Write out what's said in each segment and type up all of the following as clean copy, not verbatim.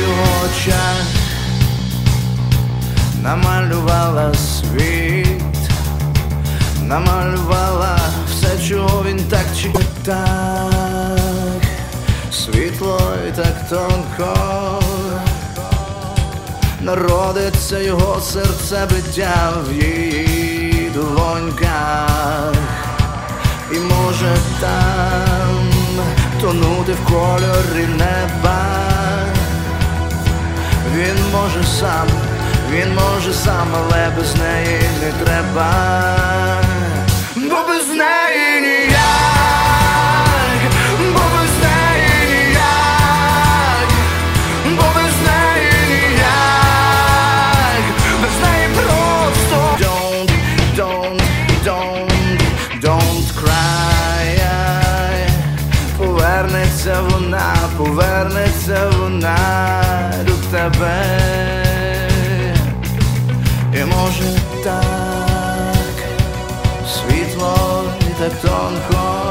його очах намалювала світ, намалювала все, чого він так чекав. Так світло і так тонко народиться його серцебиття в її долоньках. І може там тонути в кольорі неба. Він може сам, але без неї не треба. Бо без неї ніяк, бо без неї ніяк, бо без неї ніяк, без неї просто don't cry. Повернеться вона до тебе. І може так світло і так тонко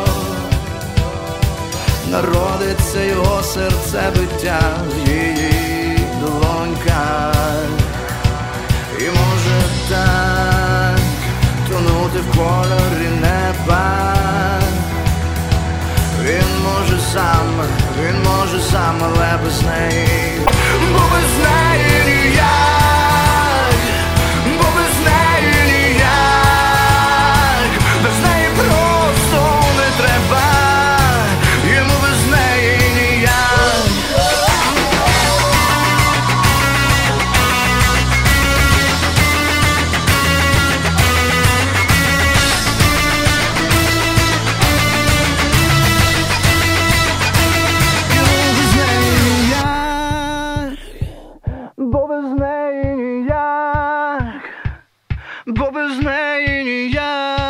народиться його серцебиття в її долоньках. І може так тонути в кольорі неба. Він може сам, але без неї. Бо без неї ніяк, бо без неї ніяк, без неї просто не треба, йому без неї ніяк. Бо без неї ніяк, бо без неї ніяк.